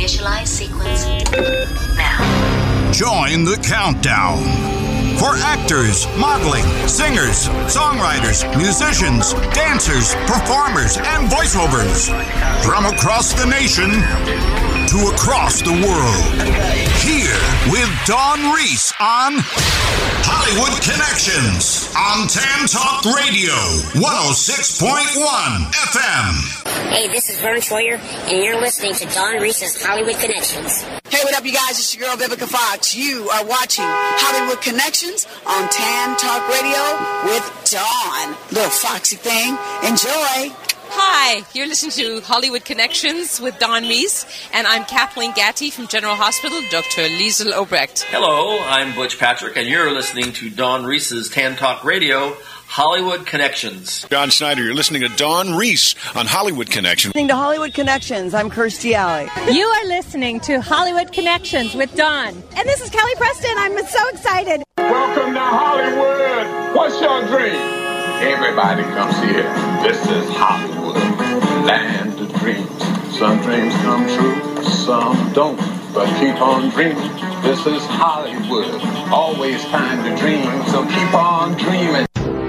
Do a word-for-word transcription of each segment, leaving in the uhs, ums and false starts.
Initialize sequence now. Join the countdown for actors, modeling, singers, songwriters, musicians, dancers, performers, and voiceovers from across the nation to across the world. Here with Dawn Reese on Hollywood Connections on Tan Talk Radio, one oh six point one F M. Hey, this is Vern Troyer, and you're listening to Dawn Reese's Hollywood Connections. Hey, what up, you guys? It's your girl, Vivica Fox. You are watching Hollywood Connections on Tan Talk Radio with Dawn. Little foxy thing. Enjoy. Hi, you're listening to Hollywood Connections with Dawn Reese, and I'm Kathleen Gatty from General Hospital, Doctor Liesl Obrecht. Hello, I'm Butch Patrick, and you're listening to Dawn Reese's Tan Talk Radio, Hollywood Connections. John Snyder, you're listening to Dawn Reese on Hollywood Connections. Listening to Hollywood Connections, I'm Kirstie Alley. You are listening to Hollywood Connections with Dawn. And this is Kelly Preston. I'm so excited. Welcome to Hollywood. What's your dream? Everybody comes here. This is Hollywood, land of dreams. Some dreams come true, some don't. But keep on dreaming. This is Hollywood. Always time to dream, so keep on dreaming.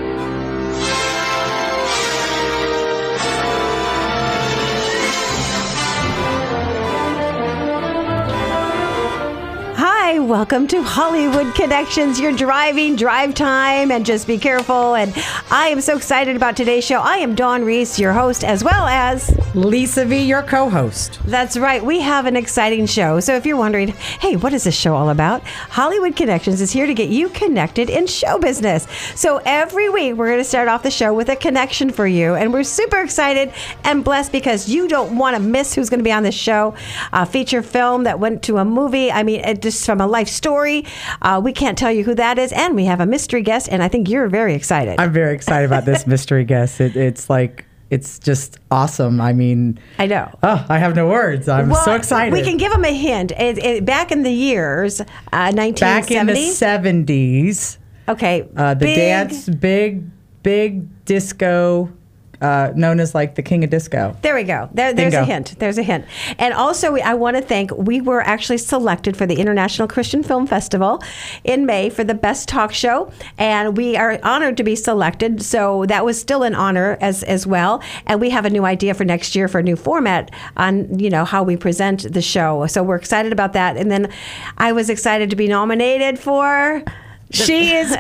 Welcome to Hollywood Connections. You're driving, drive time, and just be careful. And I am so excited about today's show. I am Dawn Reese, your host, as well as Lisa V, your co-host. That's right. We have an exciting show. So if you're wondering, hey, what is this show all about? Hollywood Connections is here to get you connected in show business. So every week, we're going to start off the show with a connection for you. And we're super excited and blessed because you don't want to miss who's going to be on the show. A feature film that went to a movie. I mean, it just from a life story. Uh, we can't tell you who that is. And we have a mystery guest. And I think you're very excited. I'm very excited about this mystery guest. It, it's like, it's just awesome. I mean, I know. Oh, I have no words. I'm well, so excited. We can give them a hint. It, it, back in the years, uh, nineteen seventy? Back in the seventies. Okay. Uh, the big, dance, big, big disco. Uh, known as like the King of Disco. There we go. There, there's Bingo. a hint. There's a hint. And also, we, I want to thank, we were actually selected for the International Christian Film Festival in May for the best talk show. And we are honored to be selected. So that was still an honor as, as well. And we have a new idea for next year for a new format on, you know, how we present the show. So we're excited about that. And then I was excited to be nominated for... She is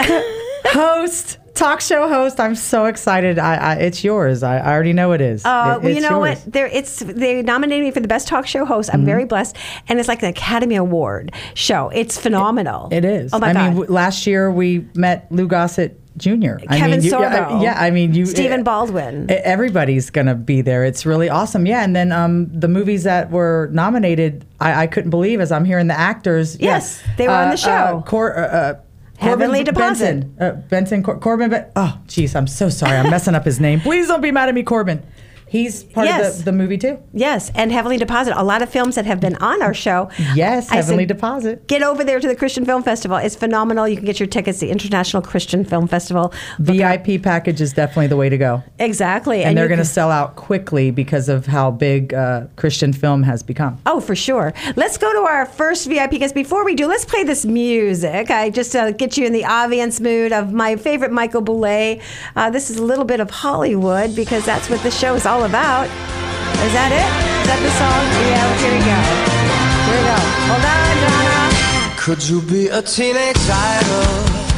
host. Talk show host. I'm so excited. I, I, it's yours. I, I already know it is. Uh, it, well, you know yours. what? There, it's they nominated me for the best talk show host. I'm mm-hmm. very blessed, and it's like an Academy Award show. It's phenomenal. It, it is. Oh my I God. mean, w- last year we met Lou Gossett Junior Kevin I mean, you, Sorbo. Yeah, yeah, I mean, you. Stephen Baldwin. Everybody's gonna be there. It's really awesome. Yeah, and then um, the movies that were nominated, I, I couldn't believe as I'm hearing the actors. Yes, yeah, they were uh, on the show. Uh, Cor- uh, uh, Heavenly Deposit. Benson. Uh, Benson Cor- Corbin. Be- oh, jeez, I'm so sorry. I'm messing up his name. Please don't be mad at me, Corbin. He's part yes. of the, the movie, too. Yes, and Heavenly Deposit. A lot of films that have been on our show. Yes, I Heavenly said, Deposit. Get over there to the Christian Film Festival. It's phenomenal. You can get your tickets, the International Christian Film Festival. V I P package is definitely the way to go. Exactly. And, and they're going to can... sell out quickly because of how big uh, Christian film has become. Oh, for sure. Let's go to our first V I P guest. Before we do, let's play this music. I just uh, get you in the audience mood of my favorite Michael Bublé. Uh, this is a little bit of Hollywood because that's what the show is all about. Is that it? Is that the song? Yeah, here we go. Here we go. Hold on, Donna. Could you be a teenage idol?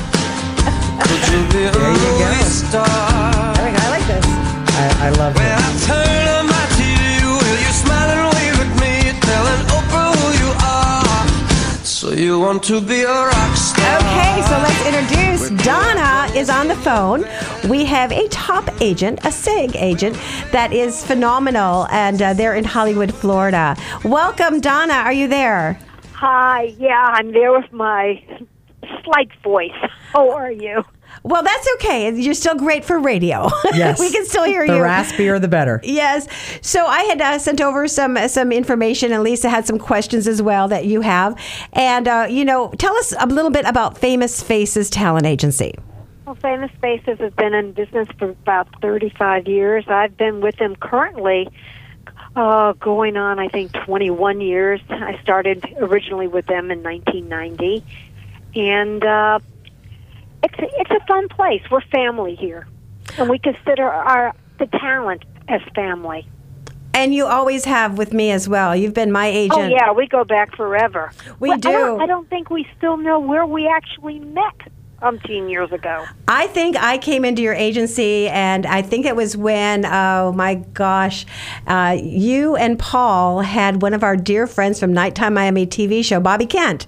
Could you be a movie star? There we go. I like this. I, I love it. When I turn on my T V, will you smile and wave at me, telling Oprah who you are? So you want to be a rock star? Okay, so let's introduce Donna is on the phone. We have a top agent, a SIG agent, that is phenomenal, and uh, they're in Hollywood, Florida. Welcome, Donna. Are you there? Hi. Yeah, I'm there with my slight voice. How are you? Well, that's okay. You're still great for radio. Yes. We can still hear the you. The raspier, the better. Yes. So I had uh, sent over some some information, and Lisa had some questions as well that you have. And, uh, you know, tell us a little bit about Famous Faces Talent Agency. Well, Famous Faces has been in business for about thirty-five years. I've been with them currently uh, going on, I think, twenty-one years. I started originally with them in nineteen ninety. And uh, it's, it's a fun place. We're family here. And we consider our the talent as family. And you always have with me as well. You've been my agent. Oh, yeah, we go back forever. We well, do. I don't, I don't think we still know where we actually met umpteen years ago. I think I came into your agency, and I think it was when, oh my gosh, uh, you and Paul had one of our dear friends from Nighttime Miami T V show, Bobby Kent.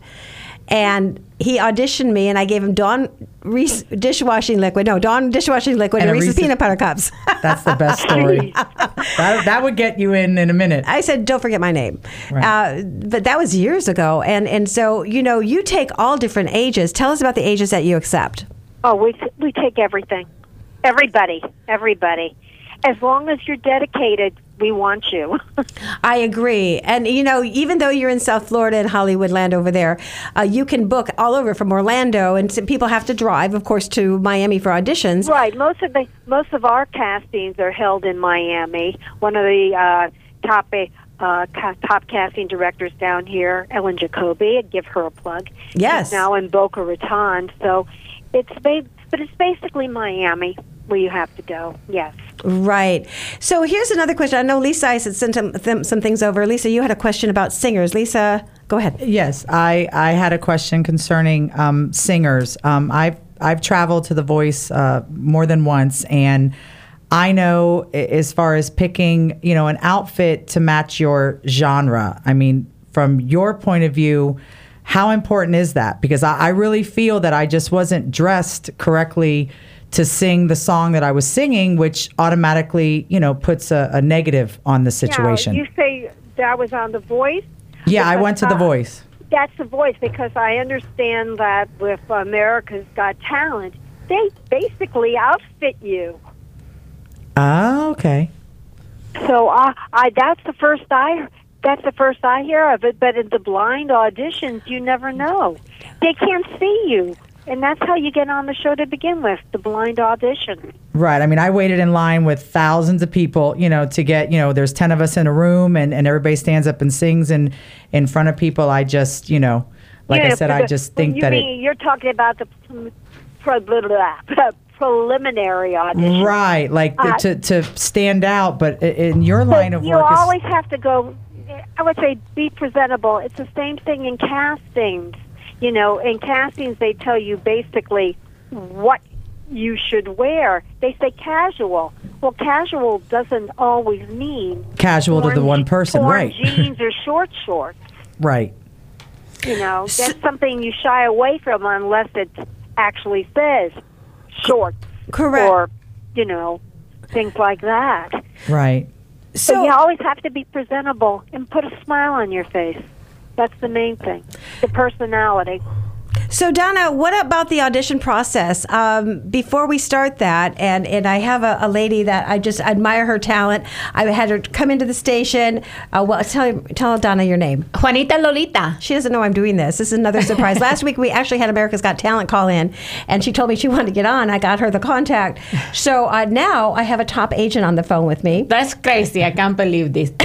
And he auditioned me, and I gave him Dawn Reese dishwashing liquid. No, Dawn dishwashing liquid and, and Reese's, Reese's peanut butter cups. That's the best story. that, that would get you in in a minute. I said, don't forget my name. Right. Uh, but that was years ago. And, and so, you know, you take all different ages. Tell us about the ages that you accept. Oh, we we take everything. Everybody. Everybody. As long as you're dedicated, we want you. I agree. And, you know, even though you're in South Florida and Hollywood land over there, uh, you can book all over from Orlando, and some people have to drive, of course, to Miami for auditions. Right. Most of the most of our castings are held in Miami. One of the uh, top uh, ca- top casting directors down here, Ellen Jacoby, I'd give her a plug. Yes. She's now in Boca Raton. So it's ba- but it's basically Miami where you have to go. Yes. Right. So here's another question. I know Lisa I said sent some, th- some things over. Lisa, you had a question about singers. Lisa, go ahead. Yes, I, I had a question concerning um, singers. Um, I've I've traveled to The Voice uh, more than once, and I know as far as picking, you know, an outfit to match your genre. I mean, from your point of view, how important is that? Because I, I really feel that I just wasn't dressed correctly to sing the song that I was singing, which automatically, you know, puts a, a negative on the situation. Now, you say that was on The Voice? Yeah, I went to The Voice. That's The Voice, because I understand that with America's Got Talent, they basically outfit you. Oh, okay. So I, I that's the first I that's the first I hear of it. But in the blind auditions, you never know. They can't see you. And that's how you get on the show to begin with, the blind audition. Right. I mean, I waited in line with thousands of people, you know, to get, you know, there's ten of us in a room, and, and everybody stands up and sings in, in front of people. I just, you know, like yeah, I said, the, I just think you that mean, it... You're talking about the pre- blah, blah, blah, preliminary audition. Right. Like uh, to, to stand out. But in your line of you work... You is, always have to go, I would say, be presentable. It's the same thing in castings. You know, in castings, they tell you basically what you should wear. They say casual. Well, casual doesn't always mean casual torn, to the one person, torn right? Jeans or short shorts. Right. You know, that's something you shy away from unless it actually says shorts. Correct. Or, you know, things like that. Right. So, so you always have to be presentable and put a smile on your face. That's the main thing, the personality. So, Donna, what about the audition process? Um, before we start that, and, and I have a, a lady that I just admire her talent. I had her come into the station. Uh, well, tell, tell Donna your name. Juanita Lolita. She doesn't know I'm doing this. This is another surprise. Last week, we actually had America's Got Talent call in, and she told me she wanted to get on. I got her the contact. So uh, now I have a top agent on the phone with me. That's crazy. I can't believe this.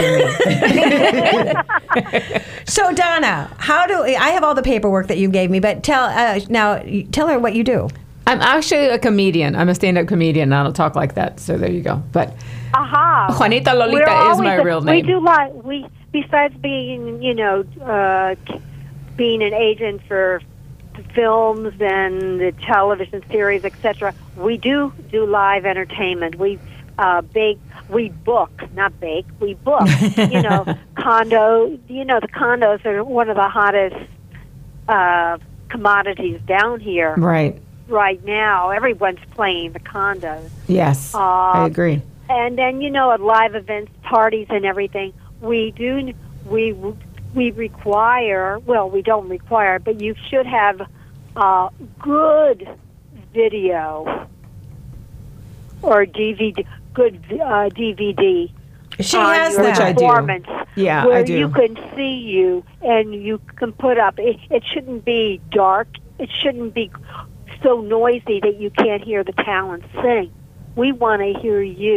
So, Donna, how do I have all the paperwork that you gave me, but tell uh, now tell her what you do. I'm actually a comedian. I'm a stand-up comedian. I don't talk like that, so there you go. But Aha. Juanita Lolita We're is my a, real name. We do like we besides being, you know, uh, being an agent for films and the television series, et cetera. We do do live entertainment. We uh, bake. We book, not bake. We book. You know, condo. You know, the condos are one of the hottest uh, commodities down here. Right. Right now, everyone's playing the condos. Yes, uh, I agree. And then, you know, at live events, parties, and everything, we do we we require. Well, we don't require, but you should have uh, good video or D V D. Good uh, D V D. She has your that. Performance, I do. Yeah, where I do. you can see you and you can put up. It, it shouldn't be dark. It shouldn't be so noisy that you can't hear the talent sing. We want to hear you.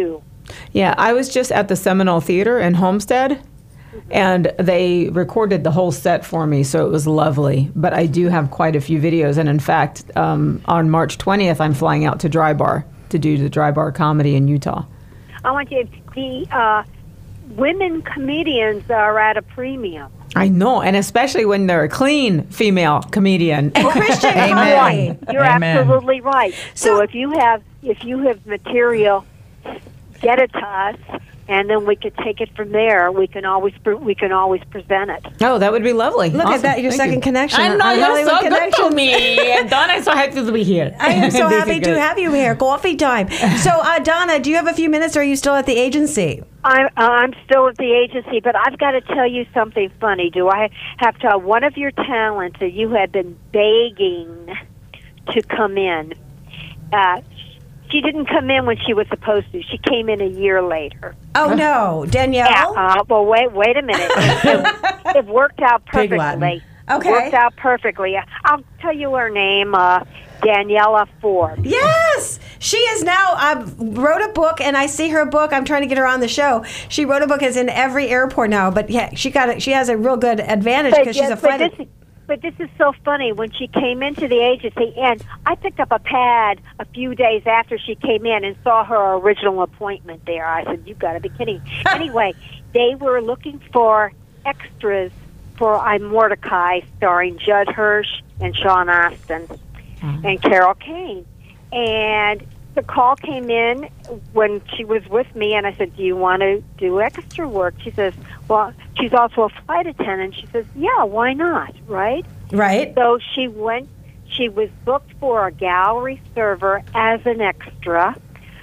Yeah, I was just at the Seminole Theater in Homestead, and they recorded the whole set for me, so it was lovely. But I do have quite a few videos, and in fact, um, on March twentieth, I'm flying out to Dry Bar to do the Dry Bar comedy in Utah. I want you. The uh, women comedians are at a premium. I know, and especially when they're a clean female comedian. And Christian Amen. Right. You're Amen. absolutely right. So, if you have if you have material, get it to us, and then we could take it from there. We can always pre- we can always present it. Oh, that would be lovely. Look Awesome. at that, your Thank second you. connection. I know, on you're Hollywood so good Connections. to me. And Don, I'm so happy to be here. I am so This is happy to good. have you here. Coffee time. So, uh, Donna, do you have a few minutes, or are you still at the agency? I'm uh, I'm still at the agency, but I've got to tell you something funny. Do I have to? One of your talents that you have been begging to come in. Uh, she didn't come in when she was supposed to. She came in a year later. Oh no, Danielle. Yeah. Uh, well, wait, wait a minute. It, it worked out Pig Latin. perfectly. Okay. It worked out perfectly. I'll tell you her name. Uh, Daniela Forbes. Yes, she is now. I wrote a book, and I see her book. I'm trying to get her on the show. She wrote a book. It's in every airport now. But yeah, she got it. She has a real good advantage because she's a but flight. this, but this is so funny. When she came into the agency, and I picked up a pad a few days after she came in and saw her original appointment there. I said, "You've got to be kidding." Anyway, they were looking for extras for I'm Mordecai, starring Judd Hirsch and Sean Astin. And Carol Kane. And the call came in when she was with me, and I said, do you want to do extra work? She says, well, she's also a flight attendant. She says, yeah, why not, right? Right. So she went, she was booked for a gallery server as an extra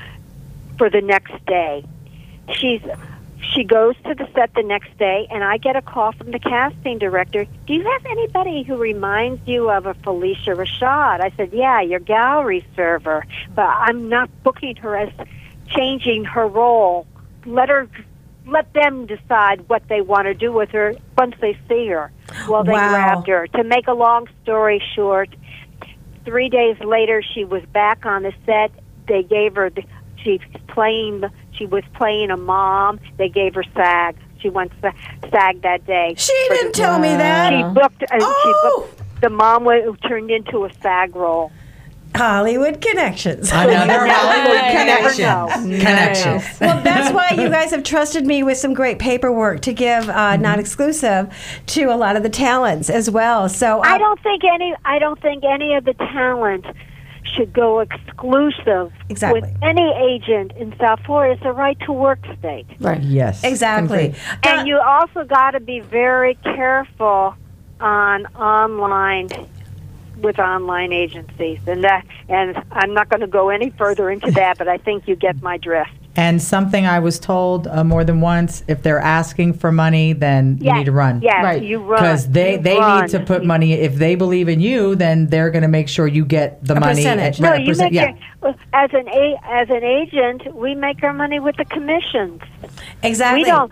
for the next day. She's She goes to the set the next day, and I get a call from the casting director. Do you have anybody who reminds you of a Felicia Rashad? I said, yeah, your gallery server, but I'm not booking her as changing her role. Let her, let them decide what they want to do with her once they see her. Well, they Wow. grabbed her. To make a long story short, three days later, she was back on the set. They gave her, the, she's playing the, She was playing a mom. They gave her SAG. She went sa- SAG that day. She didn't tell me that. She booked. Uh, Oh. She booked. The mom was turned into a SAG role. Hollywood Connections. Another Hollywood You never connection. know. Connection. Well, that's why you guys have trusted me with some great paperwork to give, uh, not exclusive, to a lot of the talents as well. So uh, I don't think any. I don't think any of the talent should go exclusive Exactly. with any agent in South Florida. It's a right to work state. Right. Yes. exactly. And you also got to be very careful on online with online agencies, and that. And I'm not going to go any further into that, but I think you get my drift. And something I was told uh, more than once: if they're asking for money, then you Yes, need to run. yes, Right. you run. Because they, You they run. need to put money. If they believe in you, then they're going to make sure you get the A money. percentage. at- No, right, a you percent- make yeah. your, as an a, as an agent, we make our money with the commissions. Exactly. We don't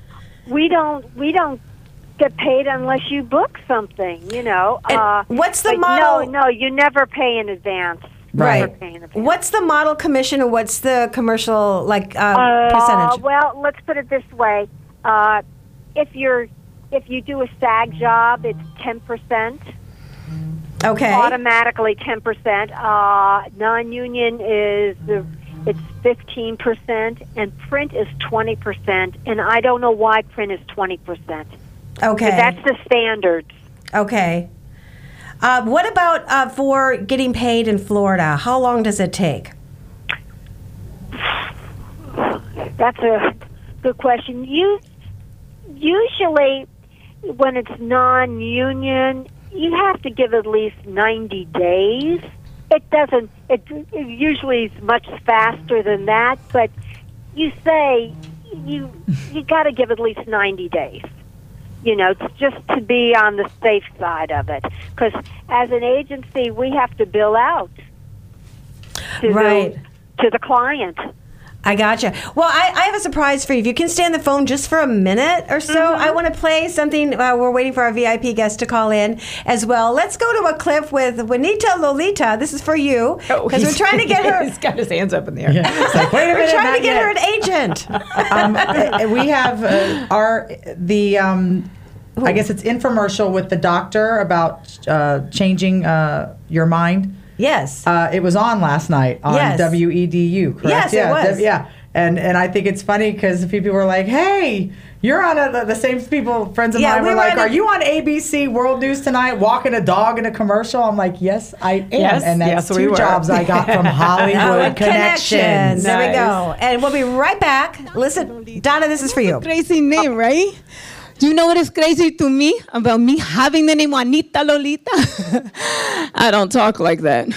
we don't we don't get paid unless you book something. You know. And uh, what's the but model- No, no, you never pay in advance. Right. Never pay in advance. What's the model commission, and what's the commercial like uh, Uh, percentage? well, let's put it this way: uh, if you're if you do a SAG job, it's ten percent. Okay. Automatically ten percent. Uh, non-union is uh, it's fifteen percent, and print is twenty percent. And I don't know why print is twenty percent. Okay. That's the standards. Okay. Uh, what about uh, for getting paid in Florida? How long does it take? That's a good question. You usually, when it's non-union, you have to give at least ninety days. It doesn't. It, it usually is much faster than that, but you say you you got to give at least ninety days. You know, just to be on the safe side of it. Because as an agency, we have to bill out to Right. the, to the client. I gotcha. Well, I, I have a surprise for you. If you can stay on the phone just for a minute or so, mm-hmm. I want to play something. Uh, we're waiting for our V I P guest to call in as well. Let's go to a clip with Juanita Lolita. This is for you because oh, we're trying to get her. He's got his hands up in the air. Yeah. It's like, wait a minute, we're trying to get yet. her an agent. um, we have uh, our the. Um, I guess it's infomercial with the doctor about uh, changing uh, your mind. Yes. Uh, it was on last night on yes. W E D U, correct? Yes, yeah, it was. W- yeah. And and I think it's funny because people were like, hey, you're on a, the same people, friends of yeah, mine we were, were like, a, are you on A B C World News tonight walking a dog in a commercial? I'm like, yes, I am. Yes, and that's yes, two we were. jobs I got from Hollywood Connections. Connections. There Nice. we go. And we'll be right back. Listen, Donna, this is for you. Crazy name, right? Do you know what is crazy to me about me having the name Juanita Lolita? I don't talk like that.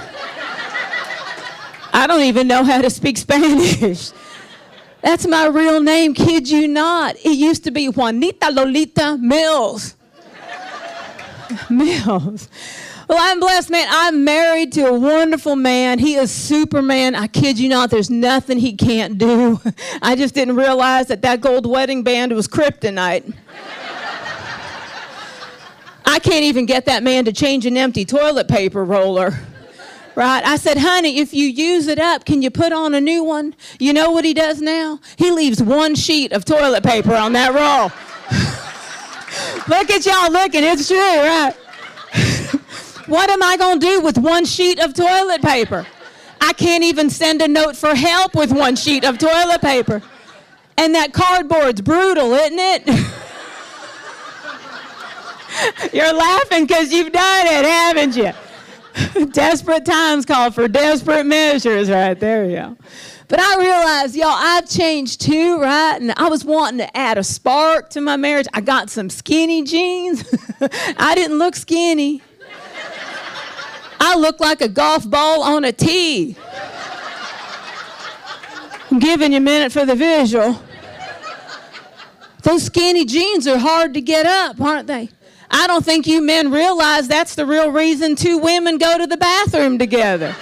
I don't even know how to speak Spanish. That's my real name, kid you not. It used to be Juanita Lolita Mills. Mills. Well, I'm blessed, man. I'm married to a wonderful man. He is Superman. I kid you not, there's nothing he can't do. I just didn't realize that that gold wedding band was kryptonite. I can't even get that man to change an empty toilet paper roller. Right? I said, honey, if you use it up, can you put on a new one? You know what he does now? He leaves one sheet of toilet paper on that roll. Look at y'all looking. It's true, right? What am I going to do with one sheet of toilet paper? I can't even send a note for help with one sheet of toilet paper. And that cardboard's brutal, isn't it? You're laughing because you've done it, haven't you? Desperate times call for desperate measures, right? There you go. But I realized, y'all, I've changed too, right? And I was wanting to add a spark to my marriage. I got some skinny jeans. I didn't look skinny. I look like a golf ball on a tee. I'm giving you a minute for the visual. Those skinny jeans are hard to get up, aren't they? I don't think you men realize that's the real reason two women go to the bathroom together.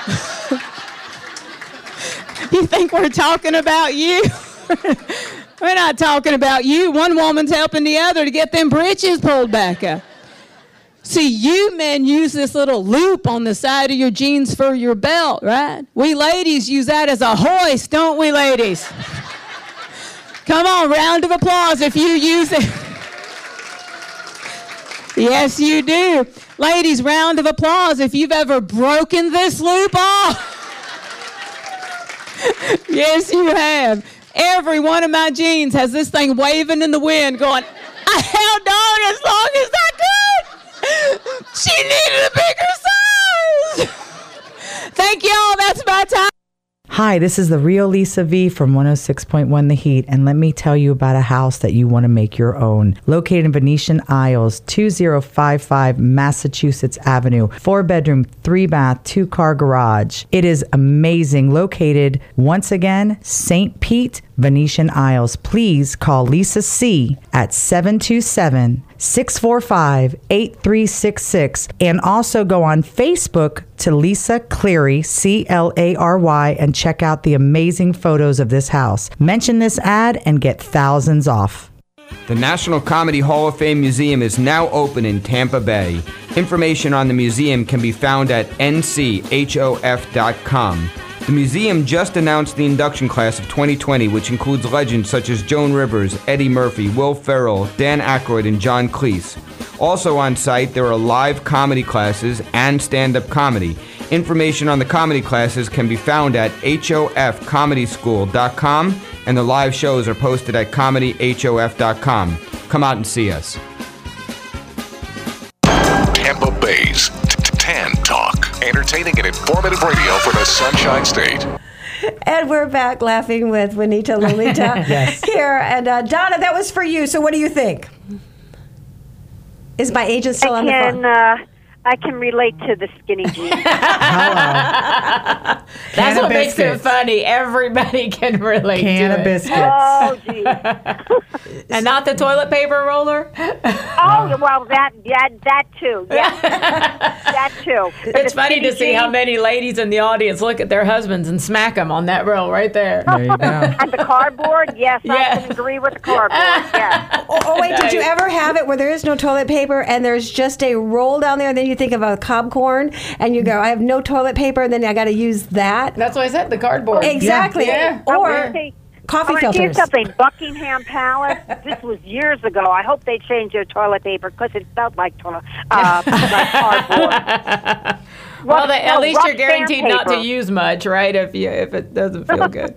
You think we're talking about you? We're not talking about you. One woman's helping the other to get them britches pulled back up. See, you men use this little loop on the side of your jeans for your belt, right? We ladies use that as a hoist, don't we, ladies? Come on, round of applause if you use it. Yes, you do. Ladies, round of applause if you've ever broken this loop off. Yes, you have. Every one of my jeans has this thing waving in the wind going, I held on as long as I could. She needed a bigger size. Thank y'all. That's my time. Hi, this is the real Lisa V from one oh six point one The Heat, and let me tell you about a house that you want to make your own. Located in Venetian Isles, two oh five five Massachusetts Avenue, four bedroom, three bath, two car garage. It is amazing. Located, once again, Saint Pete, Venetian Isles. Please call Lisa C at seven two seven, six four five, eight three six six and also go on Facebook to Lisa Cleary, C L A R Y, and check out the amazing photos of this house. Mention this ad and get thousands off. The National Comedy Hall of Fame Museum is now open in Tampa Bay. Information on the museum can be found at N C H O F dot com. The museum just announced the induction class of twenty twenty, which includes legends such as Joan Rivers, Eddie Murphy, Will Ferrell, Dan Aykroyd, and John Cleese. Also on site, there are live comedy classes and stand-up comedy. Information on the comedy classes can be found at H O F comedy school dot com, and the live shows are posted at comedy H O F dot com. Come out and see us. Tampa Bay's Tan Talk. Entertaining and informative radio for the Sunshine State. And we're back laughing with Juanita Lolita Yes. here. And uh, Donna, that was for you. So what do you think? Is my agent still I on the can, phone? Uh, I can relate to the skinny jeans. That's Can what of makes it biscuits. funny. Everybody can relate Can to of it. biscuits. Oh, gee. And not the toilet paper roller? Oh, well, that, that, that too. Yeah. that too. It's funny to see how many ladies in the audience look at their husbands and smack them on that roll right there. There you go. And the cardboard, yes, Yeah. I can agree with the cardboard. Yes. Oh, oh, wait, did you ever have it where there is no toilet paper and there's just a roll down there and then you think of a cob corn and you go, I have no toilet paper and then I got to use that? That's why I said the cardboard. Exactly. Yeah. Or I coffee want to tell you filters. something. Buckingham Palace, this was years ago. I hope they changed their toilet paper because it felt like, toilet, uh, like cardboard. Well, Rough- they, at no, least rough you're guaranteed not to sandpaper. use much, right? If you if it doesn't feel good.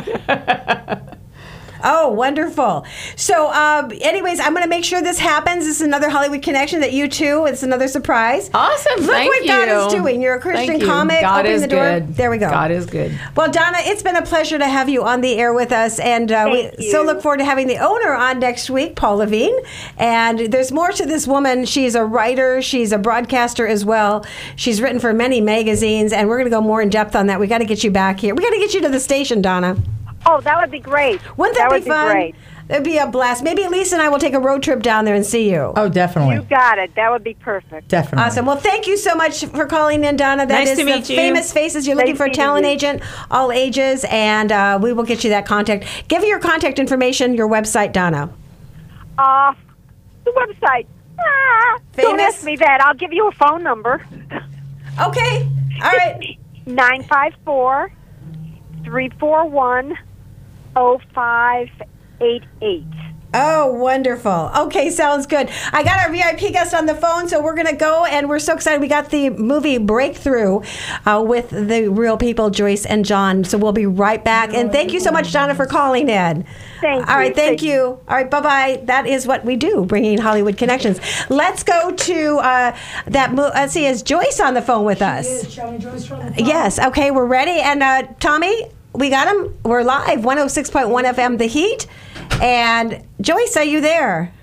Oh, wonderful. So, um, anyways, I'm going to make sure this happens. This is another Hollywood connection that you too. It's another surprise. Awesome. Look Thank what God is you. doing. You're a Christian Thank you. comic. God opening is the door. good. There we go. God is good. Well, Donna, it's been a pleasure to have you on the air with us. And uh, we Thank you. so look forward to having the owner on next week, Paul Levine. And there's more to this woman. She's a writer. She's a broadcaster as well. She's written for many magazines. And we're going to go more in depth on that. We got to get you back here. We got to get you to the station, Donna. Oh, that would be great. Wouldn't that, that be would fun? Be great. It'd be a blast. Maybe Lisa and I will take a road trip down there and see you. Oh, definitely. You got it. That would be perfect. Definitely. Awesome. Well, thank you so much for calling in, Donna. That Nice is to the meet you. Famous Faces. You're looking Nice for a meeting talent you. agent, all ages, and uh, we will get you that contact. Give me your contact information, your website, Donna. Uh, the website. Ah, don't Famous? ask me that. I'll give you a phone number. Okay. All right. nine five four, three four one, oh five eight eight. Oh, wonderful. Okay, sounds good. I got our V I P guest on the phone, so we're going to go, and we're so excited. We got the movie Breakthrough uh, with the real people, Joyce and John. So we'll be right back. And thank you so much, Donna, for calling in. Thank All right, you. thank you. All right, bye-bye. That is what we do, bringing Hollywood connections. Let's go to uh, that. Mo- let's see, is Joyce on the phone with us? Yes, okay, we're ready. And uh, Tommy, we got him. We're live, one oh six point one F M, The Heat. And Joyce, are you there?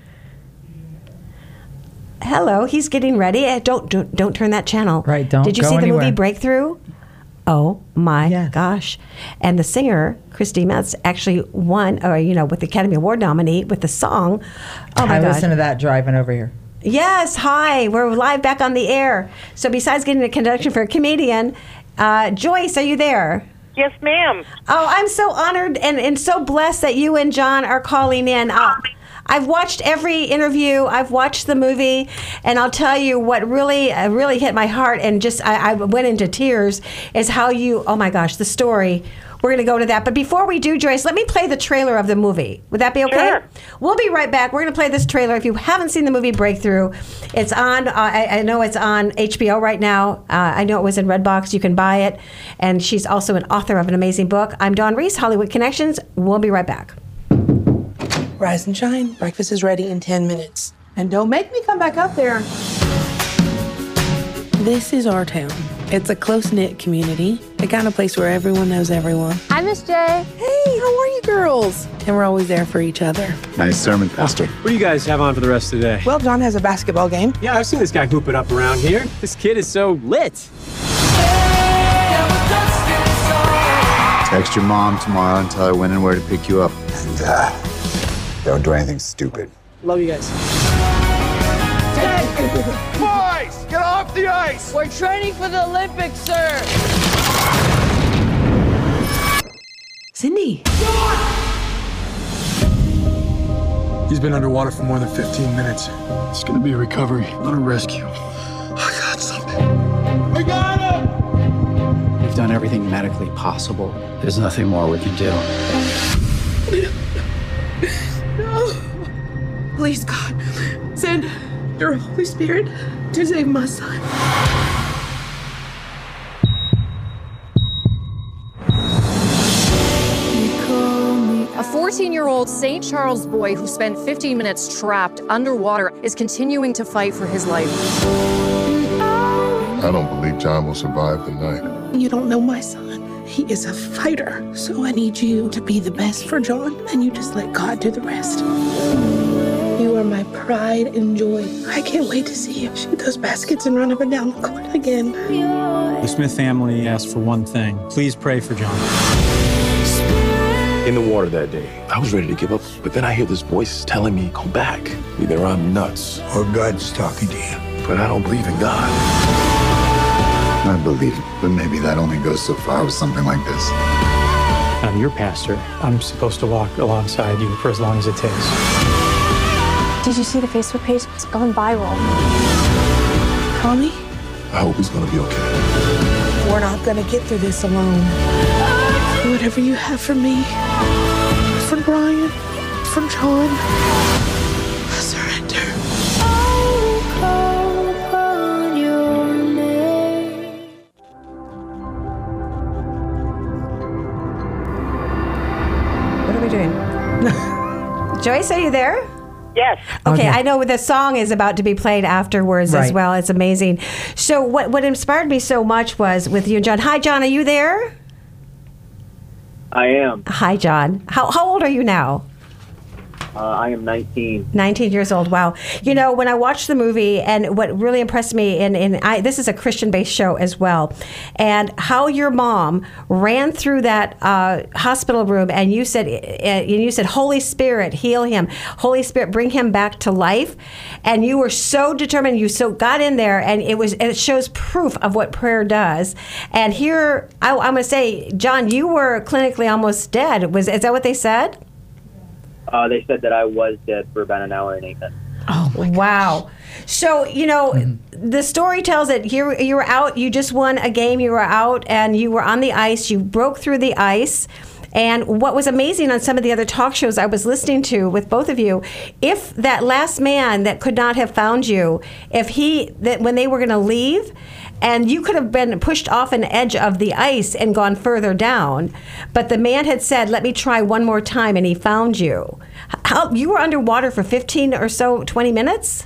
Hello, he's getting ready. Uh, Don't, don't don't turn that channel. Right, don't Did you go see the anywhere. movie Breakthrough? Oh my Yes. gosh! And the singer Christy Metz actually won, or you know, with the Academy Award nominee with the song. Oh my I gosh! listened to that driving over here. Yes, hi. We're live back on the air. So besides getting a connection for a comedian, uh, Joyce, are you there? Yes, ma'am. Oh, I'm so honored and, and so blessed that you and John are calling in. Uh, I've watched every interview. I've watched the movie, and I'll tell you what really, uh, really hit my heart and just I, I went into tears is how you. Oh my gosh, the story. We're going to go to that, but before we do, Joyce, let me play the trailer of the movie. Would that be okay? Sure. We'll be right back. We're going to play this trailer. If you haven't seen the movie Breakthrough, it's on. Uh, I, I know it's on H B O right now. Uh, I know it was in Redbox. You can buy it, and she's also an author of an amazing book. I'm Dawn Reese, Hollywood Connections. We'll be right back. Rise and shine. Breakfast is ready in ten minutes. And don't make me come back up there. This is our town. It's a close-knit community, the kind of place where everyone knows everyone. Hi, Miss J. Hey, how are you girls? And we're always there for each other. Nice sermon, Pastor. What do you guys have on for the rest of the day? Well, John has a basketball game. Yeah, I've seen this guy hoop it up around here. This kid is so lit. Text your mom tomorrow and tell her when and where to pick you up. And uh, don't do anything stupid. Love you guys. Boys, get off the ice! We're training for the Olympics, sir. Cindy. He's been underwater for more than fifteen minutes. It's gonna be a recovery, not a rescue. I got something. We got him! We've done everything medically possible. There's nothing more we can do. No. Please, God, send your Holy Spirit to save my son. A fourteen-year-old Saint Charles boy who spent fifteen minutes trapped underwater is continuing to fight for his life. I don't believe John will survive the night. You don't know my son. He is a fighter. So I need you to be the best for John, and you just let God do the rest. You are my pride and joy. I can't wait to see you shoot those baskets and run up and down the court again. The Smith family asked for one thing. Please pray for John. In the water that day, I was ready to give up, but then I hear this voice telling me, go back. Either I'm nuts or God's talking to you. but I don't believe in God. I believe it, but maybe that only goes so far with something like this. I'm your pastor. I'm supposed to walk alongside you for as long as it takes. Did you see the Facebook page? It's going viral. Call me. I hope he's gonna be okay. We're not gonna get through this alone. Whatever you have for me, for Brian, for John, I surrender. What are we doing? Joyce, are you there? Yes. Okay, Okay. I know the song is about to be played afterwards as Right. well. It's amazing. So what what inspired me so much was with you and John. Hi, John, are you there? I am. Hi, John. How, how old are you now? Uh, I am nineteen. nineteen years old. Wow. You know, when I watched the movie, and what really impressed me, and, and I, this is a Christian-based show as well, and how your mom ran through that uh, hospital room, and you said, uh, and you said, Holy Spirit, heal him. Holy Spirit, bring him back to life. And you were so determined. You so got in there, and it was. And it shows proof of what prayer does. And here, I, I'm going to say, John, you were clinically almost dead. Was is that what they said? Uh, they said that I was dead for about an hour and eight minutes. Oh, wow. So, you know, the story tells it. You, you were out, you just won a game, you were out, and you were on the ice. You broke through the ice. And what was amazing on some of the other talk shows I was listening to with both of you, if that last man that could not have found you, if he, that when they were going to leave, and you could have been pushed off an edge of the ice and gone further down, but the man had said, let me try one more time, and he found you. How, you were underwater for fifteen or so, twenty minutes?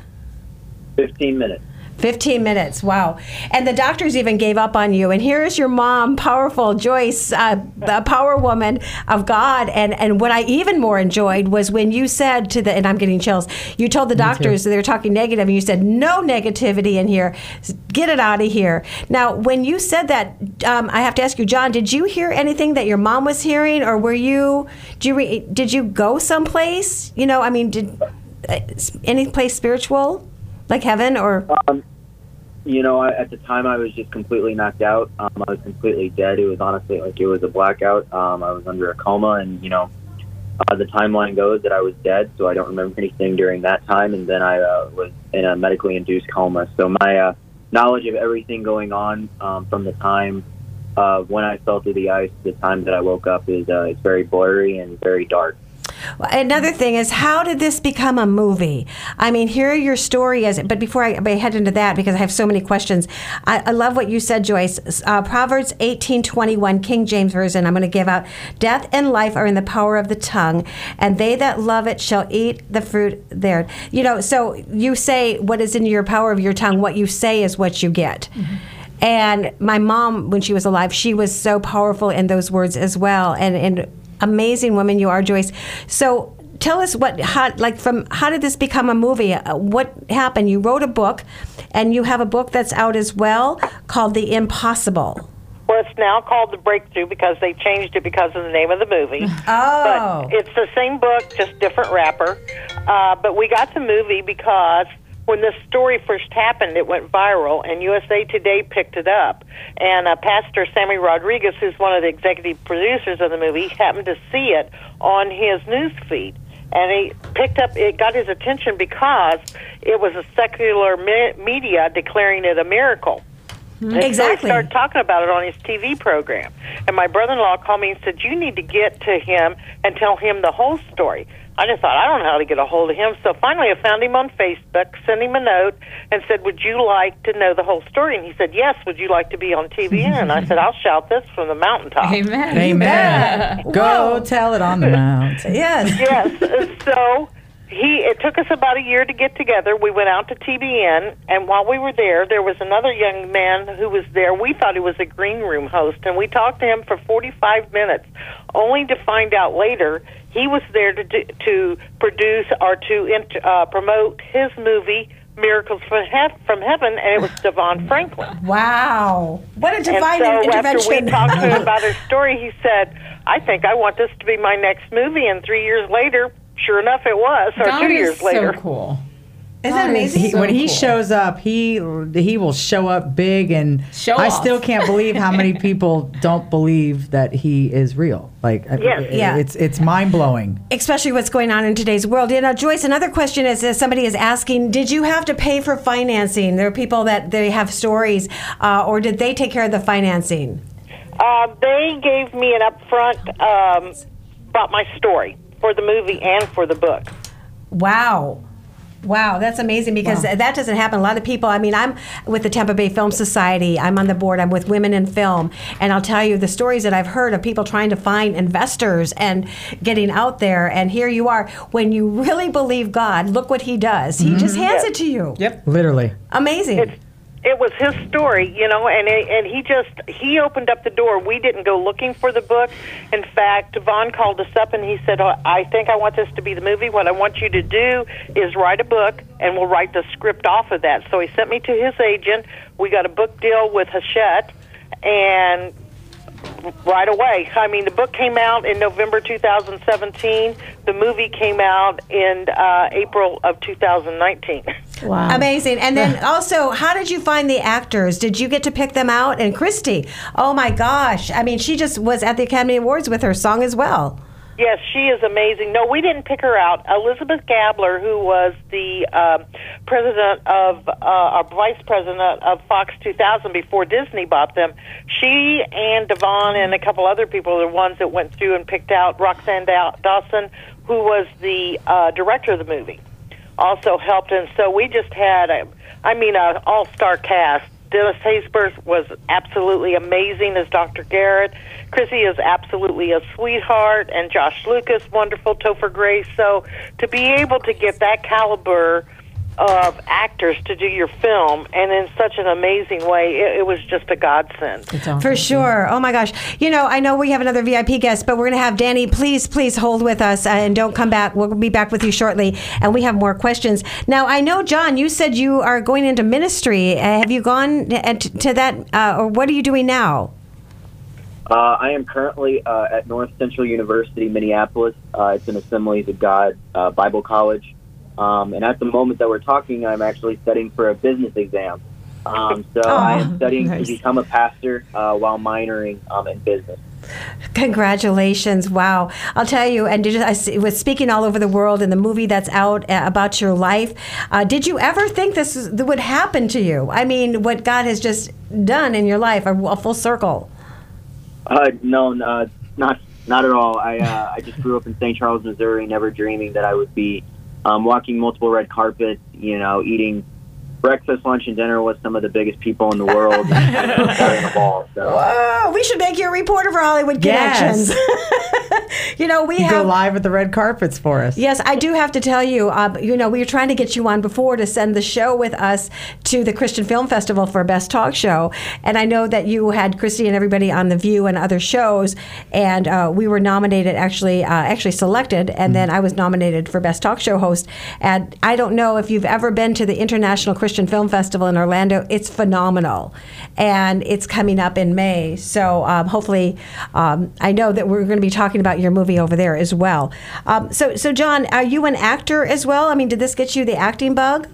Fifteen minutes. fifteen minutes, wow. And the doctors even gave up on you. And here's your mom, powerful Joyce, uh, a power woman of God. And, and what I even more enjoyed was when you said to the, and I'm getting chills, you told the doctors that they were talking negative, and you said, no negativity in here. Get it out of here. Now, when you said that, um, I have to ask you, John, did you hear anything that your mom was hearing? Or were you, did you, re, did you go someplace? You know, I mean, did uh, any place spiritual? Like heaven or? Um, you know, I, at the time I was just completely knocked out. Um, I was completely dead. It was honestly like it was a blackout. Um, I was under a coma, and, you know, uh, the timeline goes that I was dead, so I don't remember anything during that time. And then I uh, was in a medically induced coma. So my uh, knowledge of everything going on um, from the time of when I fell through the ice to the time that I woke up is uh, it's very blurry and very dark. Another thing is, how did this become a movie? I mean, here your story is, but before I, I head into that, because I have so many questions, I, I love what you said, Joyce. Uh, Proverbs eighteen twenty-one, King James Version, I'm going to give out, death and life are in the power of the tongue, and they that love it shall eat the fruit there. You know, so you say what is in your power of your tongue, what you say is what you get. Mm-hmm. And my mom, when she was alive, she was so powerful in those words as well. And, and amazing woman you are, Joyce. So tell us what, how, like from, how did this become a movie? Uh, what happened? You wrote a book, and you have a book that's out as well called The Impossible. Well, it's now called The Breakthrough because they changed it because of the name of the movie. Oh. But it's the same book, just different wrapper. Uh, but we got the movie because when this story first happened, it went viral, and U S A Today picked it up. And uh, Pastor Sammy Rodriguez, who's one of the executive producers of the movie, happened to see it on his news feed. And he picked up, it got his attention because it was a secular me- media declaring it a miracle. And Exactly. so he started talking about it on his T V program. And my brother-in-law called me and said, you need to get to him and tell him the whole story. I just thought, I don't know how to get a hold of him. So finally I found him on Facebook, sent him a note, and said, would you like to know the whole story? And he said, yes, would you like to be on T V N? And I said, I'll shout this from the mountaintop. Amen. Amen. Go tell it on the mountain. Yes. Yes. And so he, it took us about a year to get together. We went out to T B N, and while we were there, there was another young man who was there. We thought he was a green room host, and we talked to him for forty-five minutes, only to find out later he was there to do, to produce or to int, uh, promote his movie, Miracles from, he- from Heaven, and it was Devon Franklin. Wow. What a divine and so intervention. after we talked to him about his story, he said, I think I want this to be my next movie, and three years later, sure enough, it was, or Don two is years later. so cool. Isn't that amazing? He, So when he cool. shows up, he he will show up big, and Show I off. still can't believe how many people don't believe that he is real. Like, Yes. it- Yeah. it's it's mind blowing. Especially what's going on in today's world. You know, Joyce, another question is, is somebody is asking, did you have to pay for financing? There are people that they have stories, uh, or did they take care of the financing? Uh, they gave me an upfront um, about my story for the movie and for the book. Wow. Wow, that's amazing because that doesn't happen. A lot of people, I mean, I'm with the Tampa Bay Film Society. I'm on the board. I'm with Women in Film. And I'll tell you the stories that I've heard of people trying to find investors and getting out there. And here you are. When you really believe God, look what he does. He just hands Yes. it to you. Yep. Literally. Amazing. It's, it was his story, you know, and it, and he just he opened up the door. We didn't go looking for the book. In fact, Vaughn called us up and he said, oh, "I think I want this to be the movie. What I want you to do is write a book, and we'll write the script off of that." So he sent me to his agent. We got a book deal with Hachette, and right away. I mean, the book came out in November two thousand seventeen. The movie came out in uh, April of two thousand nineteen. Wow. Amazing. And then also, how did you find the actors? Did you get to pick them out? And Christy, oh my gosh. I mean, she just was at the Academy Awards with her song as well. Yes, she is amazing. No, we didn't pick her out. Elizabeth Gabler, who was the um, president of, uh, or vice president of Fox two thousand before Disney bought them, she and Devon and a couple other people are the ones that went through and picked out Roxanne Daw- Dawson, who was the uh, director of the movie, also helped. And so we just had, a, I mean, an all-star cast. Dennis Haysbert was absolutely amazing as Doctor Garrett. Chrissy is absolutely a sweetheart, and Josh Lucas, wonderful. Topher Grace. So to be able to get that caliber of actors to do your film, and in such an amazing way, it, it was just a godsend. For sure. Oh my gosh. You know, I know we have another V I P guest, but we're going to have Danny. Please, please hold with us uh, and don't come back. We'll be back with you shortly, and we have more questions. Now, I know, John, you said you are going into ministry. Uh, have you gone to, to that, uh, or what are you doing now? Uh, I am currently uh, at North Central University, Minneapolis. Uh, it's an Assemblies of God uh, Bible college. Um, and at the moment that we're talking, I'm actually studying for a business exam. Um, so Oh, I am studying nice. to become a pastor uh, while minoring um, in business. Congratulations. Wow. I'll tell you, and did, I see- was speaking all over the world in the movie that's out uh, about your life. Uh, did you ever think this is- would happen to you? I mean, what God has just done in your life, a, a full circle. Uh, no, uh, not not at all. I uh, I just grew up in Saint Charles, Missouri, never dreaming that I would be um, walking multiple red carpets, you know, eating breakfast, lunch, and dinner with some of the biggest people in the world, and starting a ball. So. Whoa, we should make you a reporter for Hollywood Yes. Connections. You know, we You have... go live at the red carpets for us. Yes, I do have to tell you, um, you know, we were trying to get you on before to send the show with us to the Christian Film Festival for Best Talk Show. And I know that you had Christy and everybody on The View and other shows. And uh, we were nominated, actually, uh, actually selected. And then I was nominated for Best Talk Show host. And I don't know if you've ever been to the International Christian Film Festival in Orlando. It's phenomenal. And it's coming up in May. So um, hopefully, um, I know that we're going to be talking about your movie over there as well. Um, so, so John, are you an actor as well? I mean, did this get you the acting bug?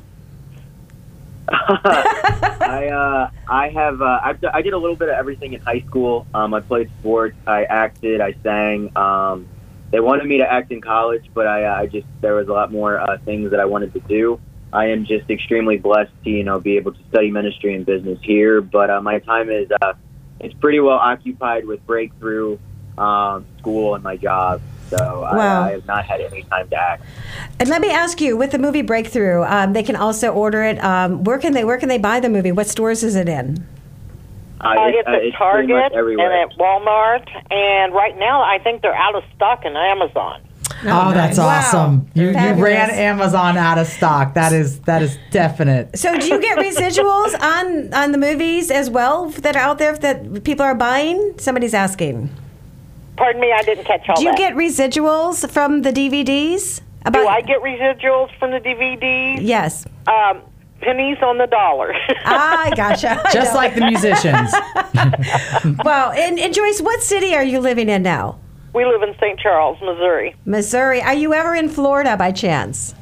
I uh, I have uh, I've, I did a little bit of everything in high school. Um, I played sports, I acted, I sang. Um, they wanted me to act in college, but I uh, I just there was a lot more uh, things that I wanted to do. I am just extremely blessed to you know be able to study ministry and business here. But uh, my time is uh, it's pretty well occupied with Breakthrough, um, school, and my job. So Wow. I, I have not had any time to act. And let me ask you, with the movie Breakthrough, um, they can also order it. Um, where can they Where can they buy the movie? What stores is it in? Uh, Uh, it's, it's uh, at it's pretty much Target and everywhere. at Walmart, and right now I think they're out of stock in Amazon. Oh, that's Wow. awesome! You, you Fabulous. ran Amazon out of stock. That is that is definite. So, do you get residuals on on the movies as well that are out there that people are buying? Somebody's asking. Pardon me, I didn't catch all Do you that. get residuals from the D V Ds? Do I get residuals from the D V Ds? Yes. Um, pennies on the dollar. I gotcha. I Just know. like the musicians. Wow. And, and Joyce, what city are you living in now? We live in Saint Charles, Missouri. Missouri. Are you ever in Florida by chance?